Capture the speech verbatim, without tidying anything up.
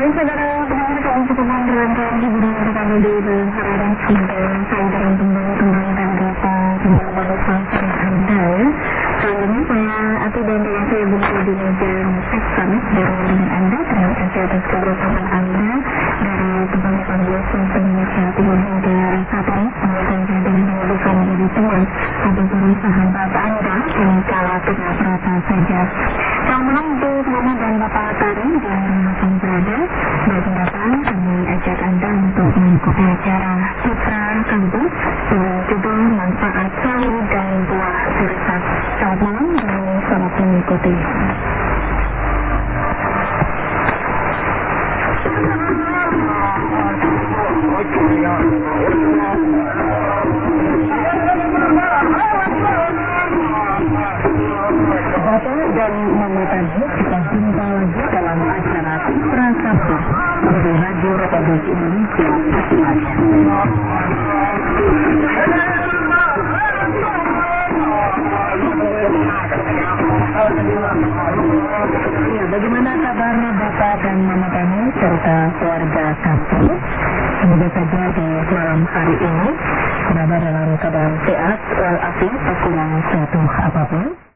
Baik, saudara pendengar kaum cukupan rangkaian hiburan terkini di Hararan Sudah saya beruntung kembali dan berita tentang bahasan Anda. Kali ini saya Ati dan dengan saya berada di meja musik Kamis dari dengan Anda. Terima kasih atas kebersamaan Anda dari tempat-tempat biasa Indonesia Timur hingga saat ini. Semoga saya dengan bisa menjadi teman atau sahabat Anda yang kala tengah perata saja. Selamat malam untuk Mama dan Bapak Tari dan Bapak berada. Bagi datang kami ajak Anda untuk mengikuti acara Putra Kampus dengan judul Manfaat Sawi dan Buah Serta. Selamat malam dan selamat mengikuti. Bapak dan Mama Tadi kita jumpa lagi dalam acara Putra Kampus dari Radio Republik Indonesia. Ya, bagaimana kabar Bapak dan Mama Tani serta keluarga kampus? Semoga saja di malam hari ini berada dalam keadaan sehat walafiat tak kurang suatu apapun.